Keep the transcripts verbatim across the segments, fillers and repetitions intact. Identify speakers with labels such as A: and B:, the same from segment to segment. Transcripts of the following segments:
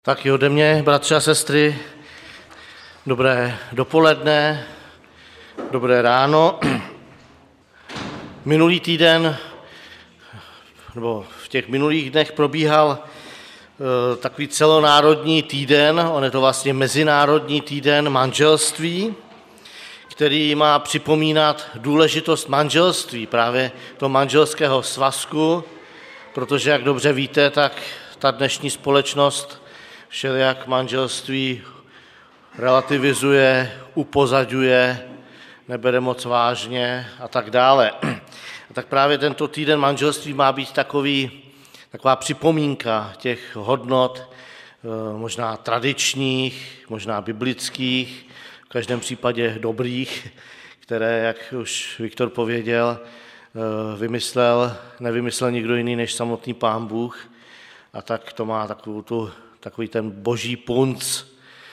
A: Tak i ode mě, bratři a sestry, dobré dopoledne, dobré ráno. Minulý týden, nebo v těch minulých dnech probíhal e, takový celonárodní týden, on je to vlastně mezinárodní týden manželství, který má připomínat důležitost manželství, právě toho manželského svazku, protože, jak dobře víte, tak ta dnešní společnost všelijak manželství relativizuje, upozaďuje, nebere moc vážně a tak dále. A tak právě tento týden manželství má být takový, taková připomínka těch hodnot, možná tradičních, možná biblických, v každém případě dobrých, které, jak už Viktor pověděl, vymyslel, nevymyslel nikdo jiný než samotný Pán Bůh. A tak to má takovou tu, takový ten boží punc.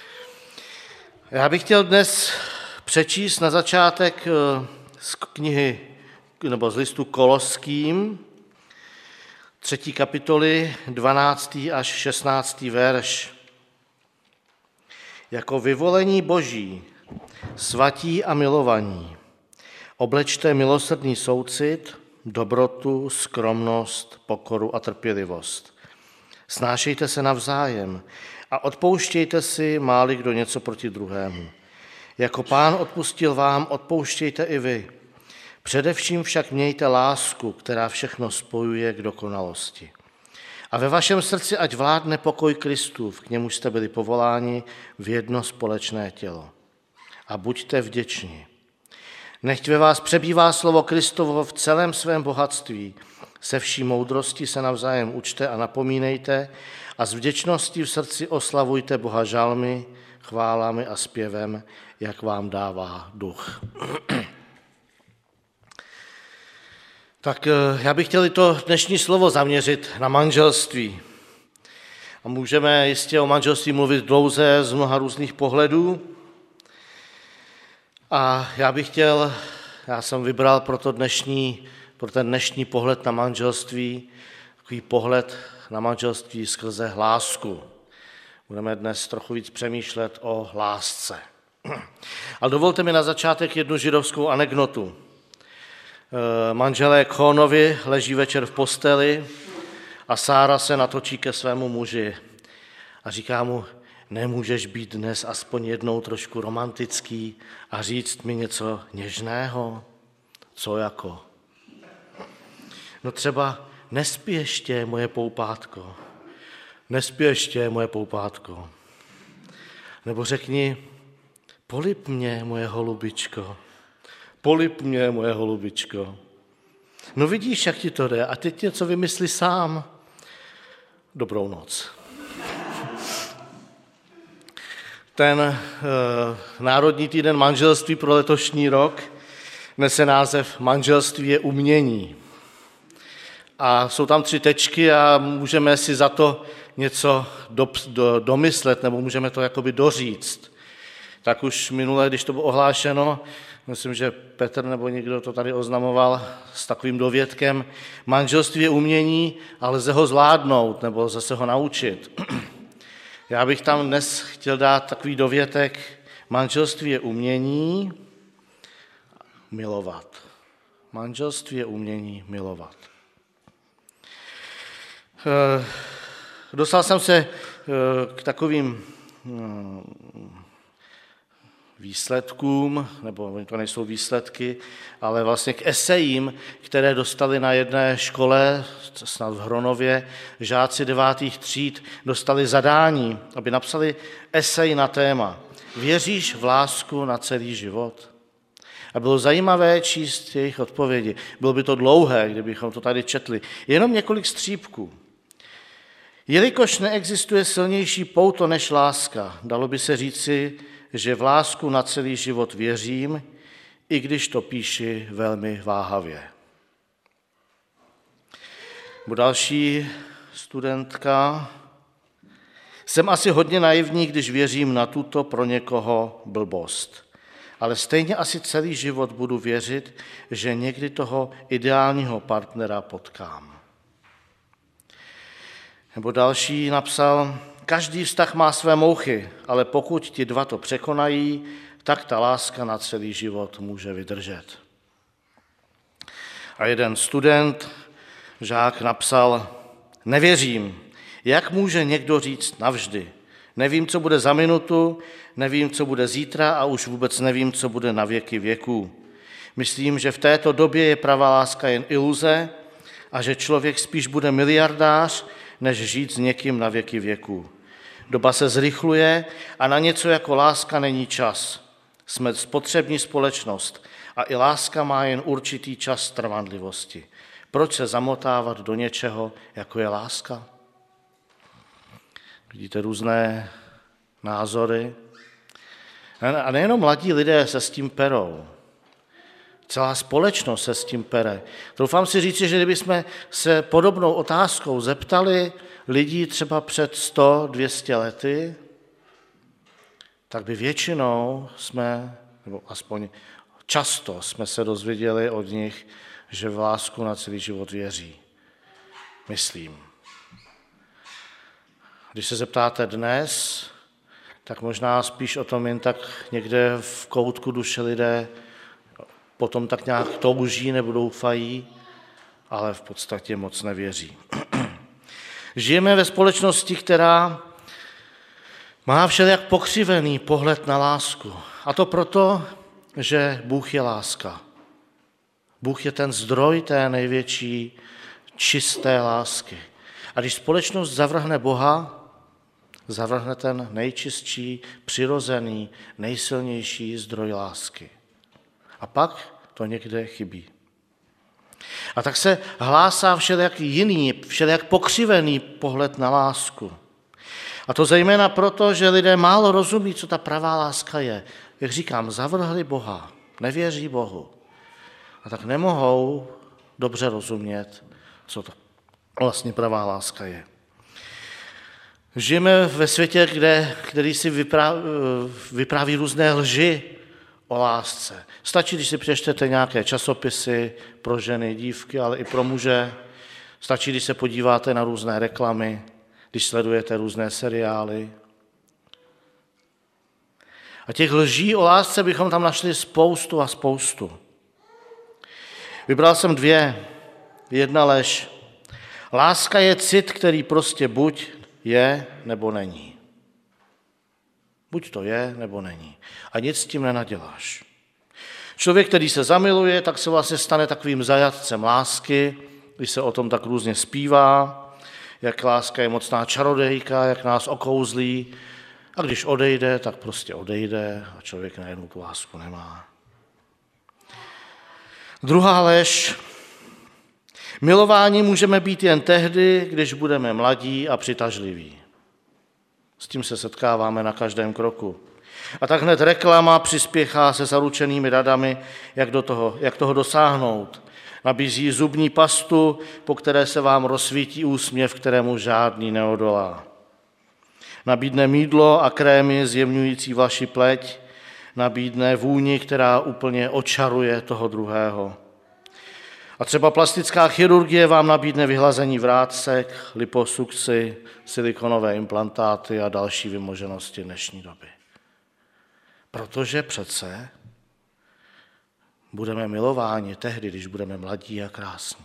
A: Já bych chtěl dnes přečíst na začátek z knihy, nebo z listu Koloským, třetí kapitoly, dvanáctý až šestnáctý verš. Jako vyvolení boží, svatí a milovaní, oblečte milosrdný soucit, dobrotu, skromnost, pokoru a trpělivost. Snášejte se navzájem a odpouštějte si, máli kdo něco proti druhému. Jako Pán odpustil vám, odpouštějte i vy. Především však mějte lásku, která všechno spojuje k dokonalosti. A ve vašem srdci ať vládne pokoj Kristův, k němu jste byli povoláni v jedno společné tělo. A buďte vděční. Nechť ve vás přebývá slovo Kristovo v celém svém bohatství. Se vší moudrostí se navzájem učte a napomínejte a s vděčností v srdci oslavujte Boha žalmy, chválami a zpěvem, jak vám dává duch. Tak já bych chtěl to dnešní slovo zaměřit na manželství. A můžeme jistě o manželství mluvit dlouze z mnoha různých pohledů. A já bych chtěl, já jsem vybral pro, to dnešní, pro ten dnešní pohled na manželství, takový pohled na manželství skrze lásku. Budeme dnes trochu víc přemýšlet o lásce. Ale dovolte mi na začátek jednu židovskou anekdotu. Manželé Kónovi leží večer v posteli a Sára se natočí ke svému muži a říká mu: nemůžeš být dnes aspoň jednou trošku romantický a říct mi něco něžného? Co jako? No třeba nespí ještě, moje poupátko. Nespí ještě, moje poupátko. Nebo řekni: polib mě, moje holubičko. Polib mě, moje holubičko. No vidíš, jak ti to jde. A teď něco vymysli sám. Dobrou noc. Ten e, Národní týden manželství pro letošní rok nese název Manželství je umění. A jsou tam tři tečky a můžeme si za to něco do, do, domyslet, nebo můžeme to jakoby doříct. Tak už minule, když to bylo ohlášeno, myslím, že Petr nebo někdo to tady oznamoval s takovým dovětkem: manželství je umění, ale lze ho zvládnout, nebo lze se ho naučit. Já bych tam dnes chtěl dát takový dovětek: manželství je umění milovat. Manželství je umění milovat. Dostal jsem se k takovým výsledkům, nebo to nejsou výsledky, ale vlastně k esejím, které dostali na jedné škole, snad v Hronově, žáci devátých tříd dostali zadání, aby napsali esej na téma Věříš v lásku na celý život? A bylo zajímavé číst jejich odpovědi. Bylo by to dlouhé, kdybychom to tady četli. Jenom několik střípků. Jelikož neexistuje silnější pouto než láska, dalo by se říci, že v lásku na celý život věřím, i když to píši velmi váhavě. Bo další studentka: jsem asi hodně naivní, když věřím na tuto pro někoho blbost, ale stejně asi celý život budu věřit, že někdy toho ideálního partnera potkám. Nebo další napsal: každý vztah má své mouchy, ale pokud ti dva to překonají, tak ta láska na celý život může vydržet. A jeden student, žák, napsal: nevěřím, jak může někdo říct navždy. Nevím, co bude za minutu, nevím, co bude zítra a už vůbec nevím, co bude na věky věků. Myslím, že v této době je pravá láska jen iluze a že člověk spíš bude miliardář, než žít s někým na věky věků. Doba se zrychluje a na něco jako láska není čas. Jsme spotřební společnost a i láska má jen určitý čas trvanlivosti. Proč se zamotávat do něčeho, jako je láska? Vidíte různé názory. A nejenom mladí lidé se s tím perou. Celá společnost se s tím pere. Doufám si říct, že kdybychom se podobnou otázkou zeptali lidí třeba před sto, dvě stě lety, tak by většinou jsme, nebo aspoň často jsme se dozvěděli od nich, že v lásku na celý život věří. Myslím. Když se zeptáte dnes, tak možná spíš o tom jen tak někde v koutku duše lidé potom tak nějak touží nebo doufají, ale v podstatě moc nevěří. Žijeme ve společnosti, která má všelijak pokřivený pohled na lásku. A to proto, že Bůh je láska. Bůh je ten zdroj té největší čisté lásky. A když společnost zavrhne Boha, zavrhne ten nejčistší, přirozený, nejsilnější zdroj lásky. A pak to někde chybí. A tak se hlásá všelijak jiný, všelijak pokřivený pohled na lásku. A to zejména proto, že lidé málo rozumí, co ta pravá láska je. Jak říkám, zavrhli Boha, nevěří Bohu. A tak nemohou dobře rozumět, co to vlastně pravá láska je. Žijeme ve světě, kde, který si vypráví, vypráví různé lži o lásce. Stačí, když si přečtete nějaké časopisy pro ženy, dívky, ale i pro muže. Stačí, když se podíváte na různé reklamy, když sledujete různé seriály. A těch lží o lásce bychom tam našli spoustu a spoustu. Vybral jsem dvě. Jedna lež. Láska je cit, který prostě buď je, nebo není. Buď to je, nebo není. A nic s tím nenaděláš. Člověk, který se zamiluje, tak se vlastně stane takovým zajatcem lásky, když se o tom tak různě zpívá, jak láska je mocná čarodejka, jak nás okouzlí. A když odejde, tak prostě odejde a člověk najednou tu lásku nemá. Druhá lež. Milování můžeme být jen tehdy, když budeme mladí a přitažliví. S tím se setkáváme na každém kroku. A tak hned reklama přispěchá se zaručenými radami, jak, do toho, jak toho dosáhnout. Nabízí zubní pastu, po které se vám rozsvítí úsměv, kterému žádný neodolá. Nabídne mýdlo a krémy zjemňující vaši pleť, nabídne vůni, která úplně očaruje toho druhého. A třeba plastická chirurgie vám nabídne vyhlazení vrácek, liposukci, silikonové implantáty a další vymoženosti dnešní doby. Protože přece budeme milováni tehdy, když budeme mladí a krásní.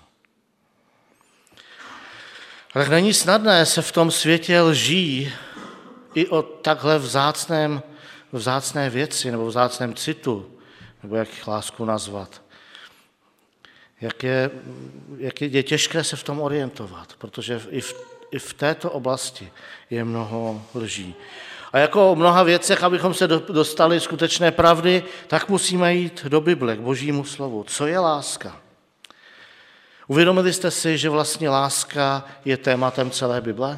A: Tak není snadné se v tom světě lží i o takhle vzácném, vzácné věci nebo vzácném citu, nebo jak lásku nazvat. Jak je, jak je, je těžké se v tom orientovat, protože i v, i v této oblasti je mnoho lží. A jako o mnoha věcech, abychom se dostali skutečné pravdy, tak musíme jít do Bible, k Božímu slovu. Co je láska? Uvědomili jste si, že vlastně láska je tématem celé Bible?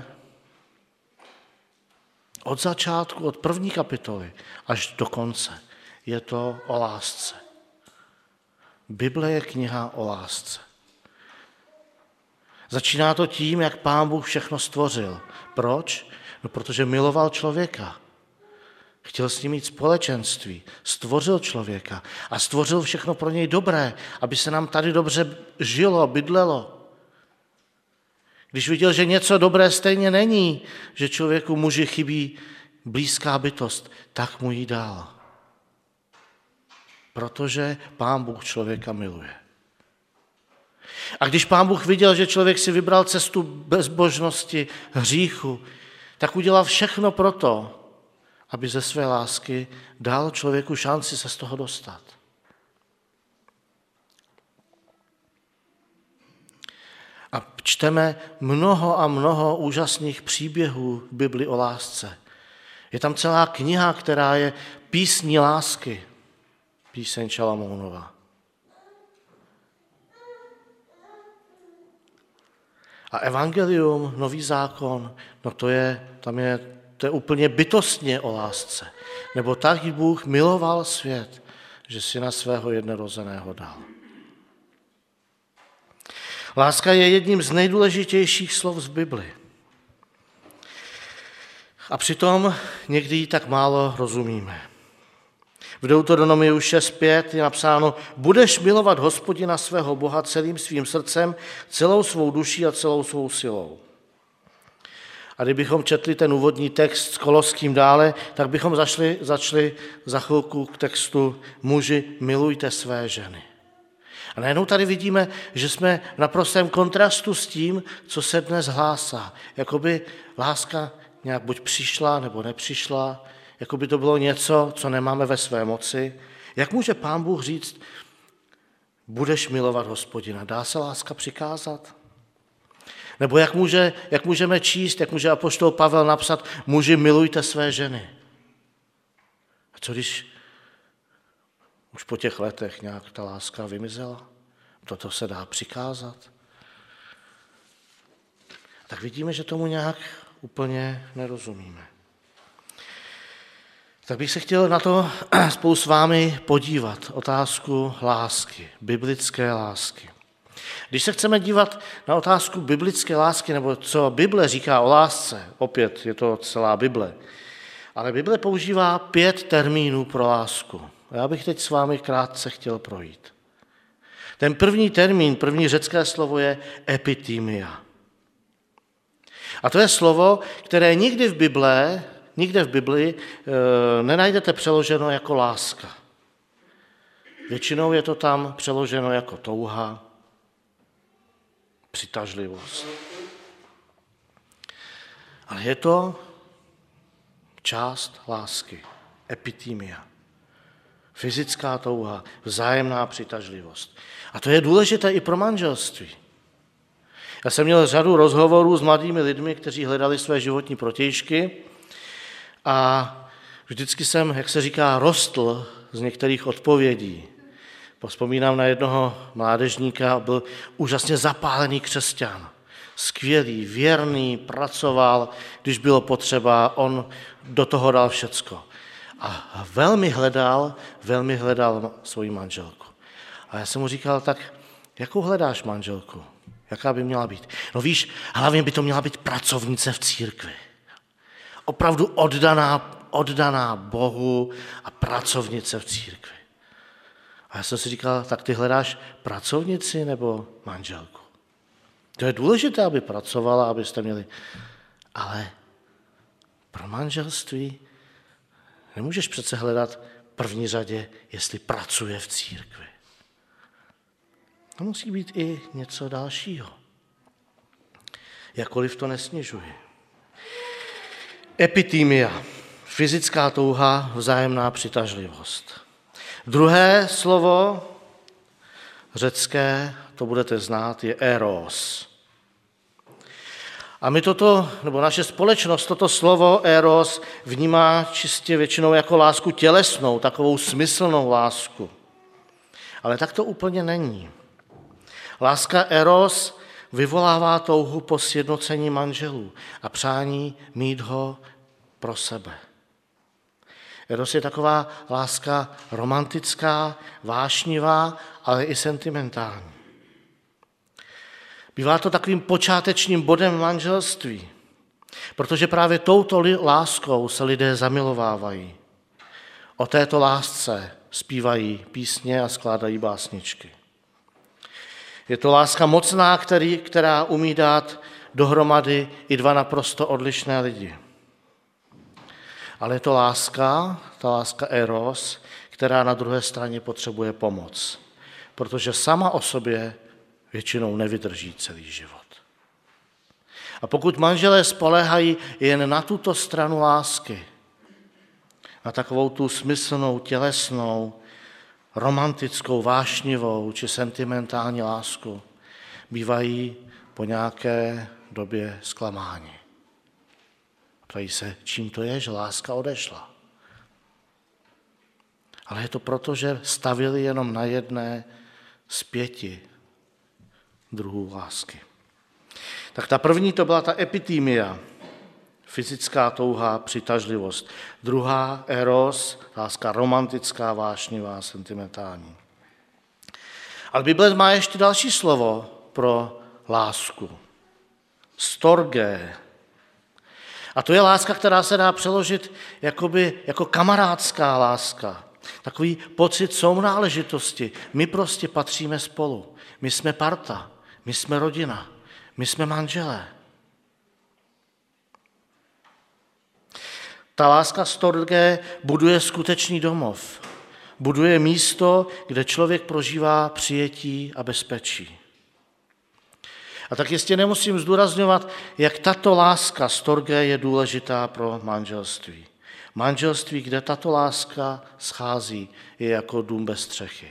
A: Od začátku, od první kapitoly až do konce je to o lásce. Bible je kniha o lásce. Začíná to tím, jak Pán Bůh všechno stvořil. Proč? No, protože miloval člověka. Chtěl s ním mít společenství. Stvořil člověka a stvořil všechno pro něj dobré, aby se nám tady dobře žilo, bydlelo. Když viděl, že něco dobré stejně není, že člověku muži chybí blízká bytost, tak mu ji dal. Protože Pán Bůh člověka miluje. A když Pán Bůh viděl, že člověk si vybral cestu bezbožnosti, hříchu, tak udělal všechno proto, aby ze své lásky dal člověku šanci se z toho dostat. A čteme mnoho a mnoho úžasných příběhů v Bibli o lásce. Je tam celá kniha, která je písní lásky, píseň Šalamounova. A evangelium, nový zákon, no to je, tam je, to je úplně bytostně o lásce. Nebo tak Bůh miloval svět, že syna svého jednorozeného dal. Láska je jedním z nejdůležitějších slov z Bibli. A přitom někdy ji tak málo rozumíme. V Deuteronomiu šest pět je napsáno: budeš milovat Hospodina svého Boha celým svým srdcem, celou svou duší a celou svou silou. A kdybychom četli ten úvodní text s Koloským dále, tak bychom zašli, začali za chvilku k textu: muži, milujte své ženy. A najednou tady vidíme, že jsme v naprostém kontrastu s tím, co se dnes hlásá. Jakoby láska nějak buď přišla, nebo nepřišla, jakoby to bylo něco, co nemáme ve své moci. Jak může Pán Bůh říct, budeš milovat Hospodina? Dá se láska přikázat? Nebo jak, může, jak můžeme číst, jak může apoštol Pavel napsat, muži, milujte své ženy? A co když už po těch letech nějak ta láska vymizela? Toto se dá přikázat? Tak vidíme, že tomu nějak úplně nerozumíme. Tak bych se chtěl na to spolu s vámi podívat, otázku lásky, biblické lásky. Když se chceme dívat na otázku biblické lásky, nebo co Bible říká o lásce, opět je to celá Bible, ale Bible používá pět termínů pro lásku. A já bych teď s vámi krátce chtěl projít. Ten první termín, první řecké slovo je epithymia. A to je slovo, které nikdy v Bible, nikde v Bibli e, nenajdete přeloženo jako láska. Většinou je to tam přeloženo jako touha, přitažlivost. Ale je to část lásky, epithymia. Fyzická touha, vzájemná přitažlivost. A to je důležité i pro manželství. Já jsem měl řadu rozhovorů s mladými lidmi, kteří hledali své životní protějšky a vždycky jsem, jak se říká, rostl z některých odpovědí. Vzpomínám na jednoho mládežníka, byl úžasně zapálený křesťan. Skvělý, věrný, pracoval, když bylo potřeba, on do toho dal všecko. A velmi hledal, velmi hledal svoji manželku. A já jsem mu říkal, tak jakou hledáš manželku? Jaká by měla být? No víš, hlavně by to měla být pracovnice v církvi. Opravdu oddaná, oddaná Bohu a pracovnice v církvi. A já jsem si říkal, tak ty hledáš pracovnici nebo manželku? To je důležité, aby pracovala, abyste měli. Ale pro manželství nemůžeš přece hledat v první řadě, jestli pracuje v církvi. To musí být i něco dalšího. Jakkoliv to nesnižuji. Epithymia, fyzická touha, vzájemná přitažlivost. Druhé slovo řecké, to budete znát, je eros. A my toto, nebo naše společnost, toto slovo eros vnímá čistě většinou jako lásku tělesnou, takovou smyslnou lásku. Ale tak to úplně není. Láska eros vyvolává touhu po sjednocení manželů a přání mít ho pro sebe. Eros je taková láska romantická, vášnivá, ale i sentimentální. Bývá to takovým počátečním bodem manželství, protože právě touto láskou se lidé zamilovávají. O této lásce zpívají písně a skládají básničky. Je to láska mocná, který, která umí dát dohromady i dva naprosto odlišné lidi. Ale je to láska, ta láska eros, která na druhé straně potřebuje pomoc, protože sama o sobě většinou nevydrží celý život. A pokud manželé spoléhají jen na tuto stranu lásky, na takovou tu smyslnou, tělesnou, romantickou, vášnivou či sentimentální lásku, bývají po nějaké době zklamáni. Ptají se, čím to je, že láska odešla. Ale je to proto, že stavili jenom na jedné z pěti druhů lásky. Tak ta první to byla ta epitýmia, fyzická touha, přitažlivost. Druhá eros, láska romantická, vášnivá, sentimentální. Ale Bible má ještě další slovo pro lásku. Storge. A to je láska, která se dá přeložit jakoby, jako kamarádská láska. Takový pocit sounáležitosti. My prostě patříme spolu. My jsme parta. My jsme rodina. My jsme manželé. Ta láska storge buduje skutečný domov. Buduje místo, kde člověk prožívá přijetí a bezpečí. A tak jistě nemusím zdůrazňovat, jak tato láska storge je důležitá pro manželství. Manželství, kde tato láska schází, je jako dům bez střechy.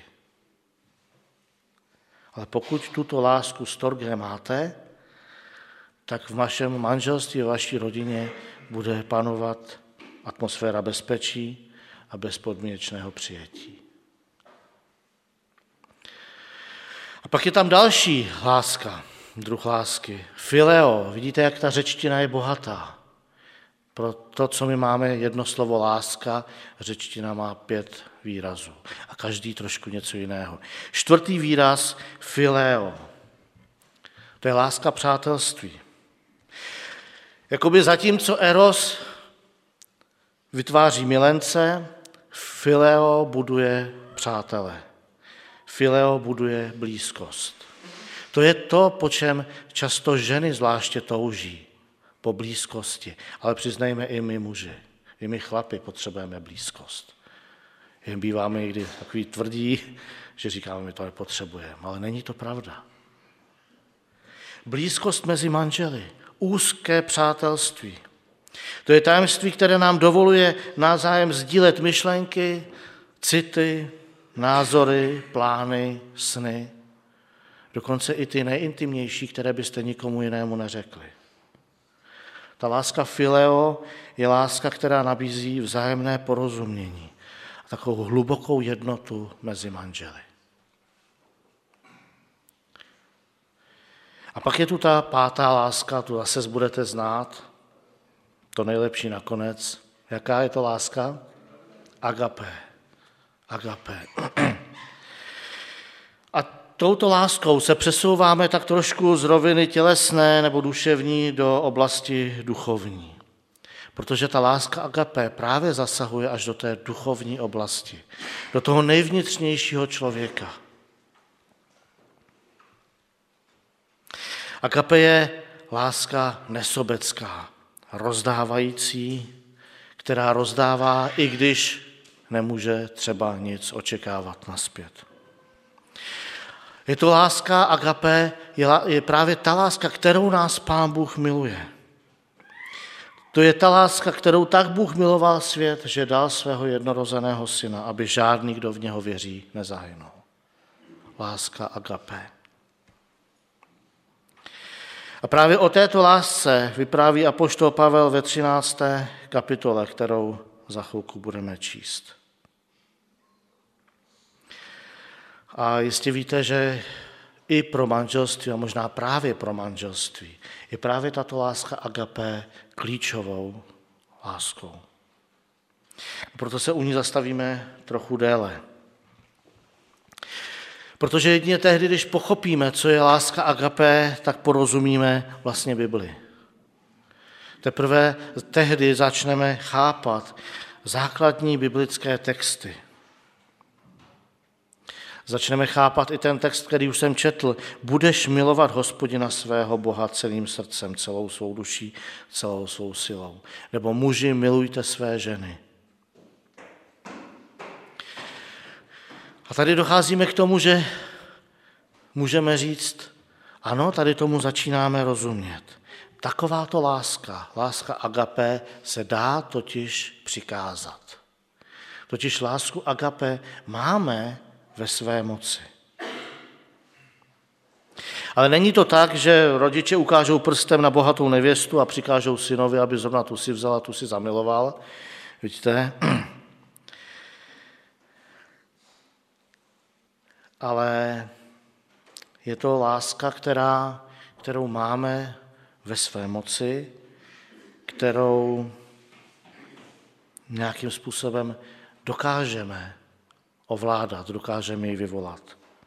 A: Ale pokud tuto lásku storge máte, tak v vašem manželství, v vaší rodině bude panovat atmosféra bezpečí a bezpodmínečného přijetí. A pak je tam další láska, druh lásky, fileo. Vidíte, jak ta řečtina je bohatá. Pro to, co my máme jedno slovo láska, řečtina má pět výrazů a každý trošku něco jiného. Čtvrtý výraz fileo. To je láska přátelství. Jakoby zatímco eros vytváří milence, fileo buduje přátele. Fileo buduje blízkost. To je to, po čem často ženy zvláště touží, po blízkosti. Ale přiznejme i my muži, i my chlapi potřebujeme blízkost. Jen býváme někdy takový tvrdí, že říkáme, my to nepotřebujeme, ale není to pravda. Blízkost mezi manželi, úzké přátelství. To je tajemství, které nám dovoluje navzájem sdílet myšlenky, city, názory, plány, sny. Dokonce i ty nejintimnější, které byste nikomu jinému neřekli. Ta láska fileo je láska, která nabízí vzájemné porozumění a takovou hlubokou jednotu mezi manželi. A pak je tu ta pátá láska, tu zase budete znát, to nejlepší nakonec. Jaká je to láska? Agape. Agape. A touto láskou se přesouváme tak trošku z roviny tělesné nebo duševní do oblasti duchovní. Protože ta láska agape právě zasahuje až do té duchovní oblasti, do toho nejvnitřnějšího člověka. Agape je láska nesobecká, rozdávající, která rozdává, i když nemůže třeba nic očekávat nazpět. Je to láska agape, je právě ta láska, kterou nás Pán Bůh miluje. To je ta láska, kterou tak Bůh miloval svět, že dal svého jednorozeného syna, aby žádný, kdo v něho věří, nezahynul. Láska agape. A právě o této lásce vypráví apoštol Pavel ve třinácté kapitole, kterou za chvilku budeme číst. A jistě víte, že i pro manželství, a možná právě pro manželství, je právě tato láska agape klíčovou láskou. Proto se u ní zastavíme trochu déle. Protože jedině tehdy, když pochopíme, co je láska agape, tak porozumíme vlastně Bibli. Teprve tehdy začneme chápat základní biblické texty. Začneme chápat i ten text, který už jsem četl. Budeš milovat Hospodina svého Boha celým srdcem, celou svou duší, celou svou silou. Nebo muži, milujte své ženy. A tady docházíme k tomu, že můžeme říct, ano, tady tomu začínáme rozumět. Takováto láska, láska agape, se dá totiž přikázat. Totiž lásku agape máme ve své moci. Ale není to tak, že rodiče ukážou prstem na bohatou nevěstu a přikážou synovi, aby zrovna tu si vzal a tu si zamiloval. Vidíte? Ale je to láska, která, kterou máme ve své moci, kterou nějakým způsobem dokážeme ovládat, dokážeme ji vyvolat.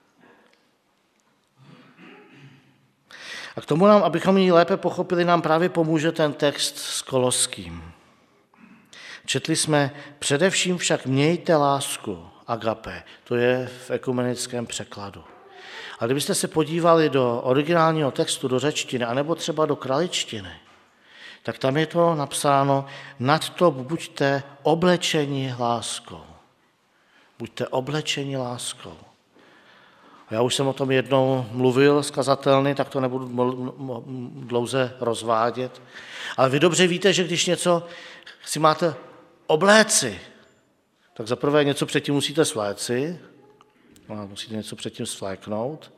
A: A k tomu nám, abychom ji lépe pochopili, nám právě pomůže ten text s Koloským. Četli jsme, především však mějte lásku, agape, to je v ekumenickém překladu. A kdybyste se podívali do originálního textu, do řečtiny, anebo třeba do kraličtiny, tak tam je to napsáno, nad to buďte oblečeni láskou. Buďte oblečeni láskou. A já už jsem o tom jednou mluvil z kazatelny, tak to nebudu dlouze rozvádět. Ale vy dobře víte, že když něco si máte obléci, tak zaprvé něco předtím musíte svléci, musíte něco předtím svléknout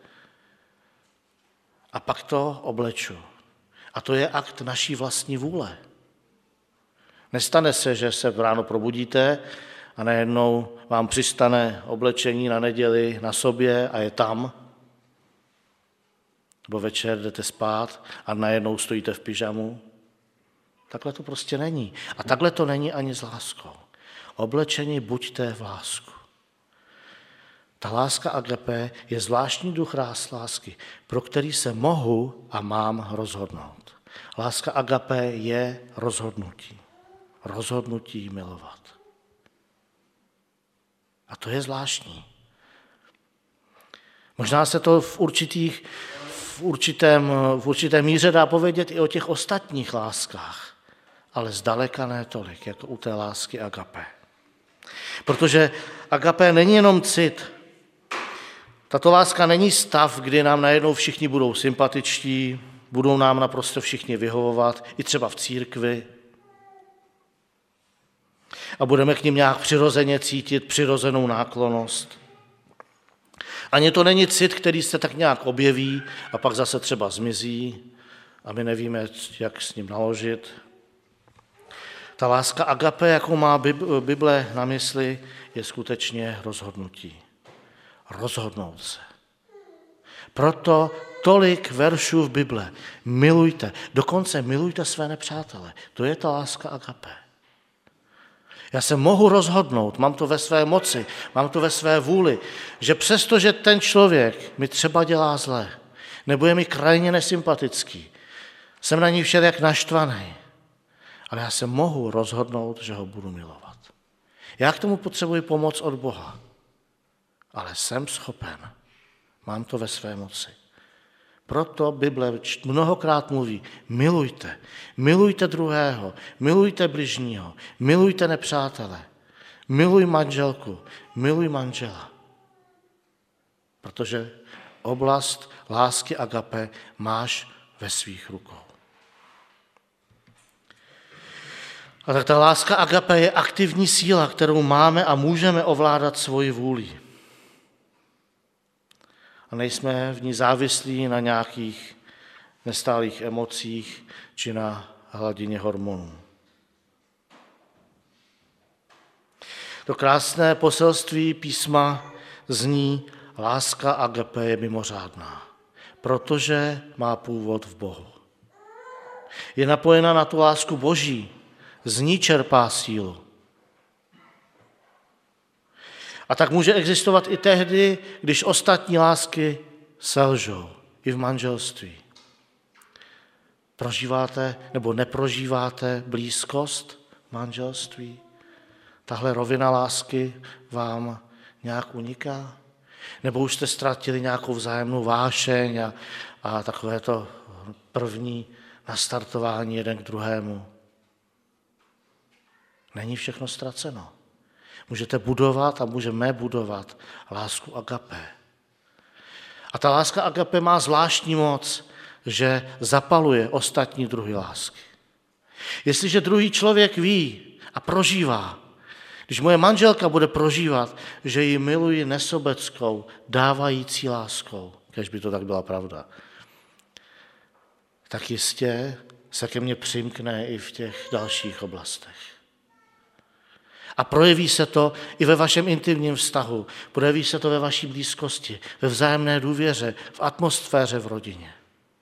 A: a pak to obleču. A to je akt naší vlastní vůle. Nestane se, že se ráno probudíte a najednou vám přistane oblečení na neděli na sobě a je tam. Nebo večer jdete spát a najednou stojíte v pyžamu. Takhle to prostě není. A takhle to není ani s láskou. Oblečení buďte v lásku. Ta láska agape je zvláštní duch lásky, pro který se mohu a mám rozhodnout. Láska agape je rozhodnutí. Rozhodnutí milovat. A to je zvláštní. Možná se to v, určitých, v, určitém, v určité míře dá povědět i o těch ostatních láskách, ale zdaleka ne tolik, jako u té lásky agape. Protože agape není jenom cit. Tato láska není stav, kdy nám najednou všichni budou sympatičtí, budou nám naprosto všichni vyhovovat, i třeba v církvi. A budeme k nim nějak přirozeně cítit přirozenou náklonnost. Ani to není cit, který se tak nějak objeví a pak zase třeba zmizí a my nevíme, jak s ním naložit. Ta láska agape, jakou má Bible na mysli, je skutečně rozhodnutí. Rozhodnout se. Proto tolik veršů v Bible. Milujte. Dokonce milujte své nepřátele. To je ta láska agape. Já se mohu rozhodnout, mám to ve své moci, mám to ve své vůli, že přesto, že ten člověk mi třeba dělá zle, nebo je mi krajně nesympatický, jsem na ní všelijak naštvaný, ale já se mohu rozhodnout, že ho budu milovat. Já k tomu potřebuji pomoc od Boha, ale jsem schopen, mám to ve své moci. Proto Bible mnohokrát mluví, milujte, milujte druhého, milujte bližního, milujte nepřátele, miluj manželku, miluj manžela. Protože oblast lásky agape máš ve svých rukou. A tak ta láska agape je aktivní síla, kterou máme a můžeme ovládat svoji vůli. A nejsme v ní závislí na nějakých nestálých emocích či na hladině hormonů. To krásné poselství písma zní, láska agape je mimořádná, protože má původ v Bohu. Je napojena na tu lásku Boží, z ní čerpá sílu. A tak může existovat i tehdy, když ostatní lásky selžou, i v manželství. Prožíváte nebo neprožíváte blízkost v manželství? Tahle rovina lásky vám nějak uniká? Nebo už jste ztratili nějakou vzájemnou vášeň a, a takové to první nastartování jeden k druhému. Není všechno ztraceno. Můžete budovat a můžeme budovat lásku agapé. A ta láska agapé má zvláštní moc, že zapaluje ostatní druhy lásky. Jestliže druhý člověk ví a prožívá, když moje manželka bude prožívat, že ji miluji nesobeckou, dávající láskou, kež by to tak byla pravda, tak jistě se ke mně přimkne i v těch dalších oblastech. A projeví se to i ve vašem intimním vztahu, projeví se to ve vaší blízkosti, ve vzájemné důvěře, v atmosféře v rodině.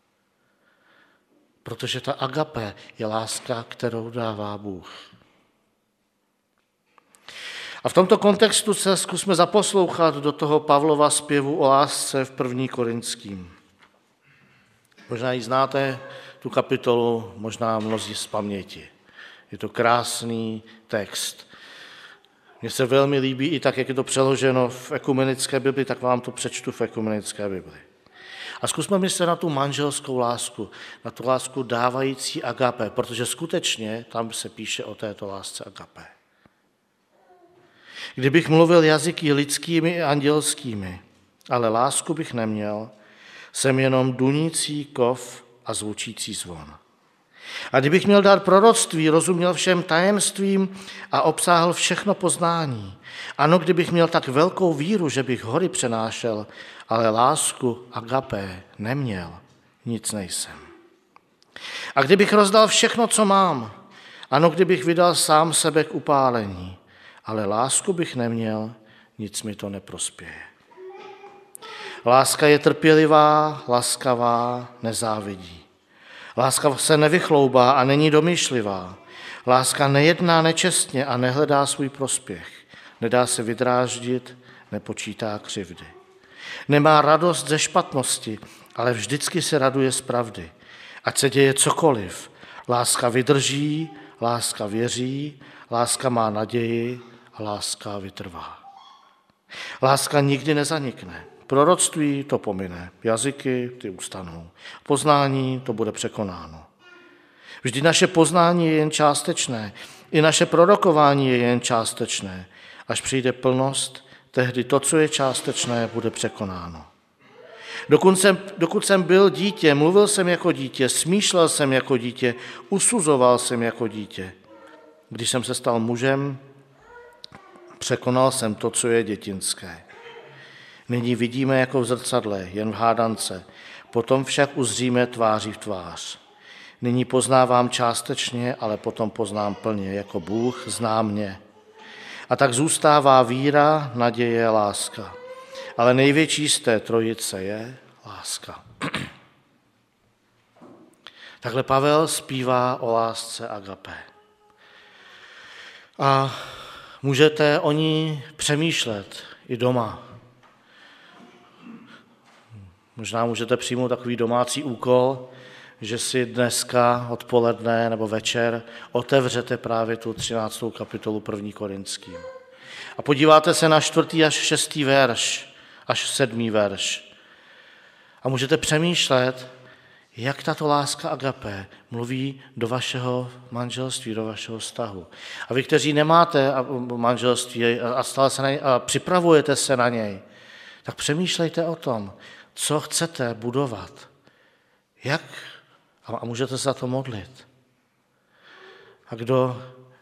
A: Protože ta agapé je láska, kterou dává Bůh. A v tomto kontextu se zkusme zaposlouchat do toho Pavlova zpěvu o lásce v první Korinským. Možná ji znáte, tu kapitolu, možná mnozí z paměti. Je to krásný text. Mně se velmi líbí i tak, jak je to přeloženo v ekumenické Bibli, tak vám to přečtu v ekumenické Bibli. A zkusme myslet na tu manželskou lásku, na tu lásku dávající agapé, protože skutečně tam se píše o této lásce agapé. Kdybych mluvil jazyky lidskými i andělskými, ale lásku bych neměl, jsem jenom dunící kov a zvučící zvon. A kdybych měl dát proroctví, rozuměl všem tajemstvím a obsáhl všechno poznání. Ano, kdybych měl tak velkou víru, že bych hory přenášel, ale lásku agapé neměl, nic nejsem. A kdybych rozdal všechno, co mám, ano, kdybych vydal sám sebe k upálení, ale lásku bych neměl, nic mi to neprospěje. Láska je trpělivá, laskavá, nezávidí. Láska se nevychloubá a není domýšlivá. Láska nejedná nečestně a nehledá svůj prospěch. Nedá se vydráždit, nepočítá křivdy. Nemá radost ze špatnosti, ale vždycky se raduje z pravdy. Ať se děje cokoliv. Láska vydrží, láska věří, láska má naději a láska vytrvá. Láska nikdy nezanikne. Proroctví to pomine, jazyky ty ustanou, poznání to bude překonáno. Vždy naše poznání je jen částečné, i naše prorokování je jen částečné. Až přijde plnost, tehdy to, co je částečné, bude překonáno. Dokud jsem, dokud jsem byl dítě, mluvil jsem jako dítě, smýšlel jsem jako dítě, usuzoval jsem jako dítě. Když jsem se stal mužem, překonal jsem to, co je dětinské. Nyní vidíme jako v zrcadle, jen v hádance, potom však uzříme tváří v tvář. Nyní poznávám částečně, ale potom poznám plně, jako Bůh zná mě. A tak zůstává víra, naděje, láska. Ale největší z té trojice je láska. Takhle Pavel zpívá o lásce agapé. A můžete o ní přemýšlet i doma. Možná můžete přijmout takový domácí úkol, že si dneska odpoledne nebo večer otevřete právě tu třináctou kapitolu první Korinským. A podíváte se na čtvrtý až šestý verš, až sedmý verš. A můžete přemýšlet, jak tato láska agapé mluví do vašeho manželství, do vašeho vztahu. A vy, kteří nemáte manželství a, stále se na něj, a připravujete se na něj, tak přemýšlejte o tom, co chcete budovat. Jak? A můžete se za to modlit. A kdo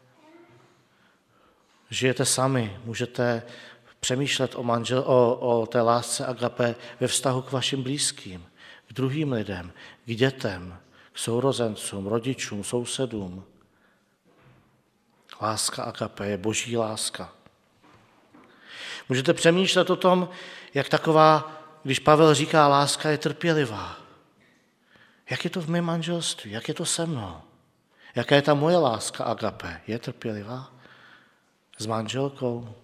A: žijete sami, můžete přemýšlet o, manžel, o, o té lásce agapé ve vztahu k vašim blízkým, k druhým lidem, k dětem, k sourozencům, rodičům, sousedům. Láska agapé je boží láska. Můžete přemýšlet o tom, jak taková, když Pavel říká, láska je trpělivá. Jak je to v mém manželství? Jak je to se mnou? Jaká je ta moje láska agapé? Je trpělivá? S manželkou?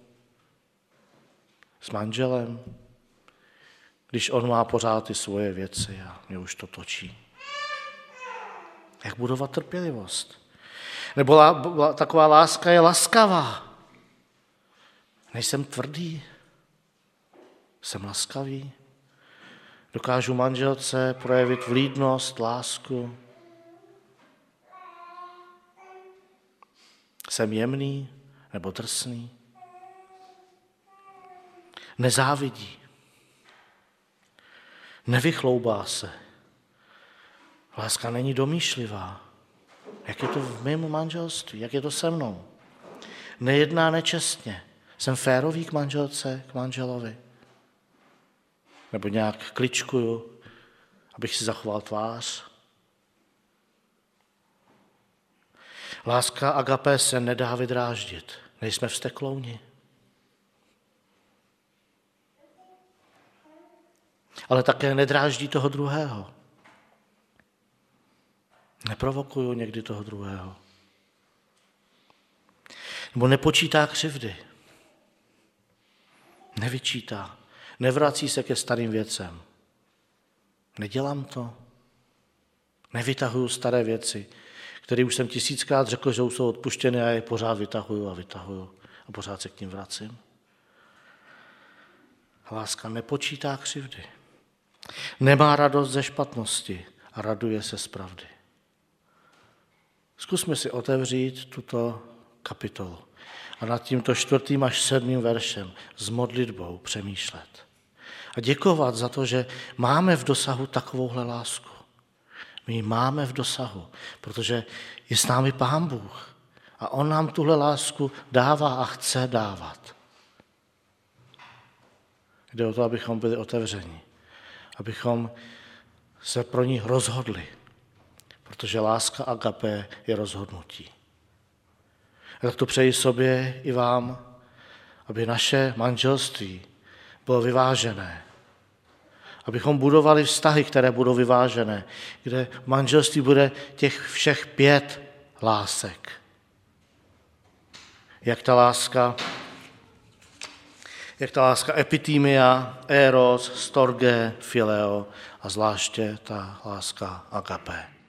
A: S manželem? Když on má pořád ty svoje věci a mě už to točí. Jak budovat trpělivost? Nebo lá, lá, taková láska je laskavá. Nejsem tvrdý. Jsem laskavý? Dokážu manželce projevit vlídnost, lásku? Jsem jemný nebo drsný? Nezávidí. Nevychloubá se. Láska není domýšlivá. Jak je to v mém manželství? Jak je to se mnou? Nejedná nečestně. Jsem férový k manželce, k manželovi? Nebo nějak kličkuju, abych si zachoval tvář? Láska agapé se nedá vydráždit. Nejsme vzteklouni. Ale také nedráždí toho druhého. Neprovokuju někdy toho druhého. Nebo nepočítá křivdy. Nevyčítá. Nevrací se ke starým věcem. Nedělám to. Nevytahuju staré věci, které už jsem tisíckrát řekl, že už jsou odpuštěny a je pořád vytahuju a vytahuju a pořád se k ním vracím. Láska nepočítá křivdy. Nemá radost ze špatnosti a raduje se z pravdy. Zkusme si otevřít tuto kapitolu a nad tímto čtvrtým až sedmým veršem s modlitbou přemýšlet. A děkovat za to, že máme v dosahu takovouhle lásku. My ji máme v dosahu, protože je s námi Pán Bůh a on nám tuhle lásku dává a chce dávat. Jde o to, abychom byli otevření, abychom se pro ní rozhodli, protože láska agapé je rozhodnutí. A tak to přeji sobě i vám, aby naše manželství bylo vyvážené. Abychom budovali vztahy, které budou vyvážené, kde v manželství bude těch všech pět lásek. Jak ta láska, jak ta láska epitymia, eros, storge, phileo a zvláště ta láska agapé.